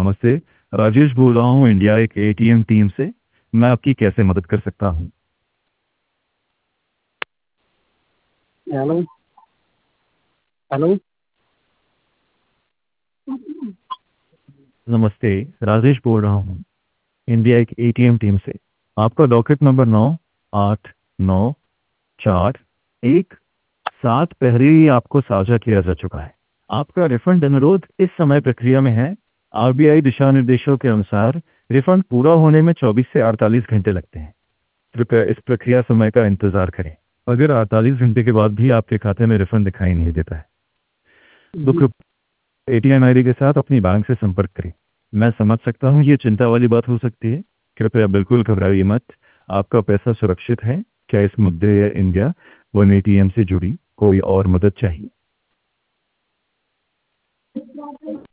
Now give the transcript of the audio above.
नमस्ते। राजेश बोल रहा हूँ इंडिया एक एटीएम टीम से। मैं आपकी कैसे मदद कर सकता हूँ? हेलो। हेलो। नमस्ते, राजेश बोल रहा हूँ इंडिया एक एटीएम टीम से। आपका डॉकेट नंबर 989417 पहले ही आपको साझा किया जा चुका है। आपका रिफंड अनुरोध इस समय प्रक्रिया में है। आरबीआई दिशा निर्देशों के अनुसार रिफंड पूरा होने में 24 से 48 घंटे लगते हैं। कृपया इस प्रक्रिया समय का इंतजार करें। अगर 48 घंटे के बाद भी आपके खाते में रिफंड दिखाई नहीं देता है तो जी। कृपया एटीएम आईडी के साथ अपनी बैंक से संपर्क करें। मैं समझ सकता हूँ ये चिंता वाली बात हो सकती है। कृपया बिल्कुल घबराइए मत। आपका पैसा सुरक्षित है। क्या इस मुद्दे या इंडिया वन एटीएम से जुड़ी कोई और मदद चाहिए?